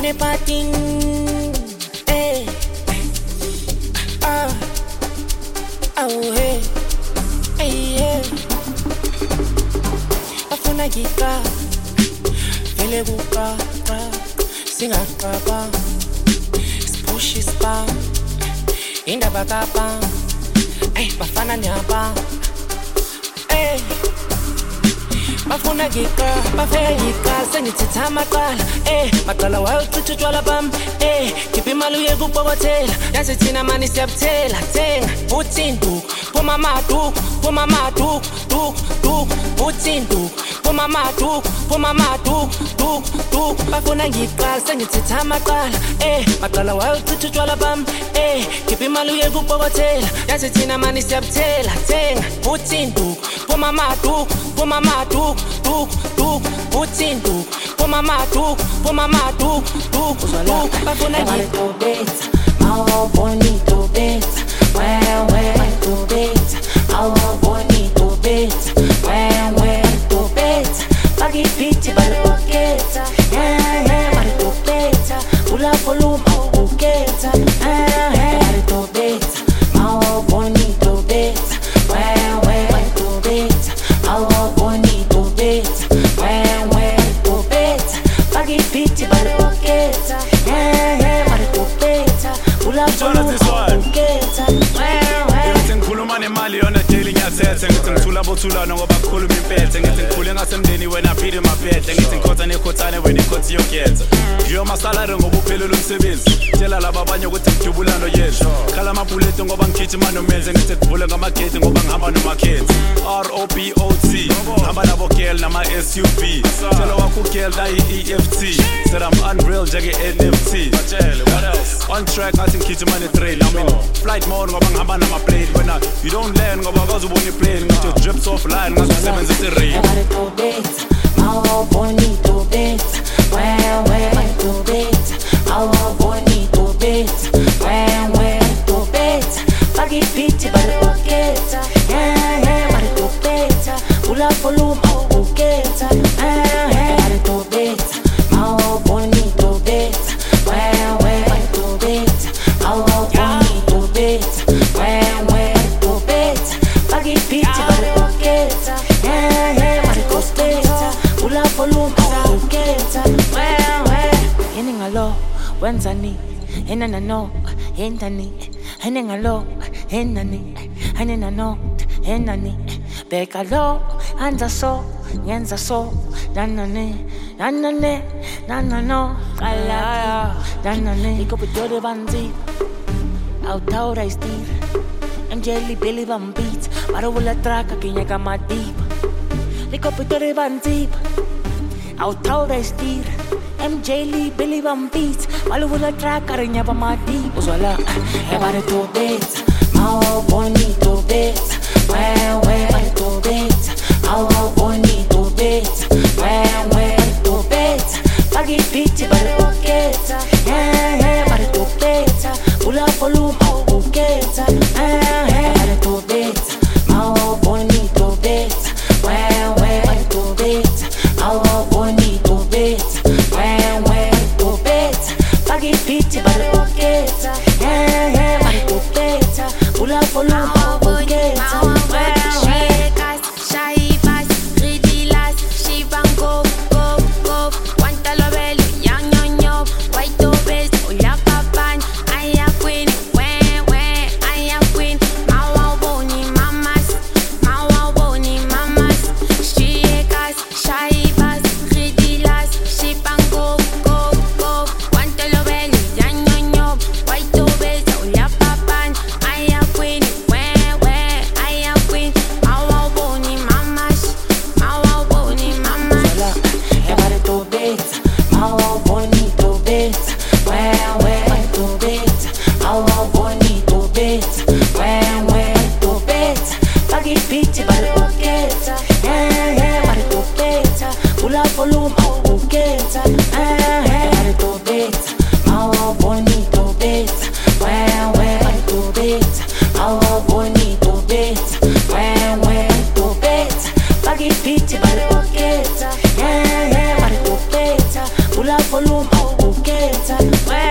patin. Hey. Oh, hey. Hey, hey. Afuna gika. Vele buka. Singakaba. Spushi spa. Indaba kapa. Hey, bafana nyaba. Hey. Bafuna gika, bafuna gika, sengithetha maqala, maqala wayothuthwa utshwala bam, khipha imali uye kubokotela, yazi thina mani siyabuthela, thenga, buthi induku, phuma maduku, duku, buthi induku, phuma maduku, duku, bafuna ngiqala, sengithetha maqala, maqala wayothuthwa utshwala bam, khipha imali uye kubokotela, yazi thina mani siyabuthela, thenga, buthi induku, phuma maduku, duku, buthi induku, phuma maduku, duku, bafuna ngiqala. Algo bonito, beta, tu beta, algo bonito, beta, tu beta, pagi piti baloketa, tu beta, ula volume buketa, tu beta, algo bonito, beta, tu beta, algo bonito, beta, tu beta, pagi piti baloketa, tu beta. Ngithi ngikhuluma nemali yona daily ngiyathethe ngithi ngithula bothulana ngoba kukhuluma impethe ngithi ngikhule ngasemndeni wena phile maphethe ngithi ngikhotha nekhothane wena ikhothi yokhetha ngiyo masalary ngoba uphelele umsebenzi tshela laba abanye ukuthi ngidubulano yethu khala amabullet ngoba ngigijima nomenze ngithi kuvule ngamagate ngoba ngihamba nomakhethi ROBOT hamba nabo girl nama SUV tshela wakho girl dayi EFT said I'm unreal njenge NFT batshele what else on track athi ngigijima ne-train I mean flight mode ngoba ngihamba nama-plane wena you don't land ngoba kaze ubona i-plane ngathi drips off line ngazisebenzisa i-rain tu beta, algo bonito, beta, tu beta, algo bonito, beta, tu beta, pagi piti baloketa, tu beta, ula volume buketa, tu beta, algo bonito, beta, tu beta, algo bonito, beta, tu beta, pagi piti baloketa, tu beta, ula volume buketa, yeningalo wenzani enana no endani eningalo endani enana no endani beka lo anza so ngenza so nanane nanano kala nanane ikopitore banzi autaura istir Angeli Billy Van Beat para volar traca que llega más deep ikopitore banzi autaura istir MJ Lee, Billy Van Beat, Malula track, cariña pa' más deep. Usuala, para tu beta, algo bonito beta, para tu beta, algo bonito beta, para tu beta, pagi piti baloketa, para tu beta, ula volume buketa, para tu beta, algo bonito beta, para tu beta, algo bonito beta. Pagi piti baloketa, baloketa, ula volume buketa. Chicas, shaibas, ridilas, shivan go, wanta lo bello, yang yo, white to best, oya papan, I am queen, I am queen, mawa boni mamas, chicas, shaibas, ridilas, shivan go, wanta lo bello, yang yo, white to best, oya papan, I am queen, I am queen, mawa boni mamas. Para tu beta, algo bonito beta, tu beta, algo bonito beta, tu beta, pagi piti baloketa, para tu beta, ula volume buketa, para tu beta, algo bonito beta, tu beta, algo bonito beta, tu beta, pagi piti baloketa, para tu beta, ula volume khetha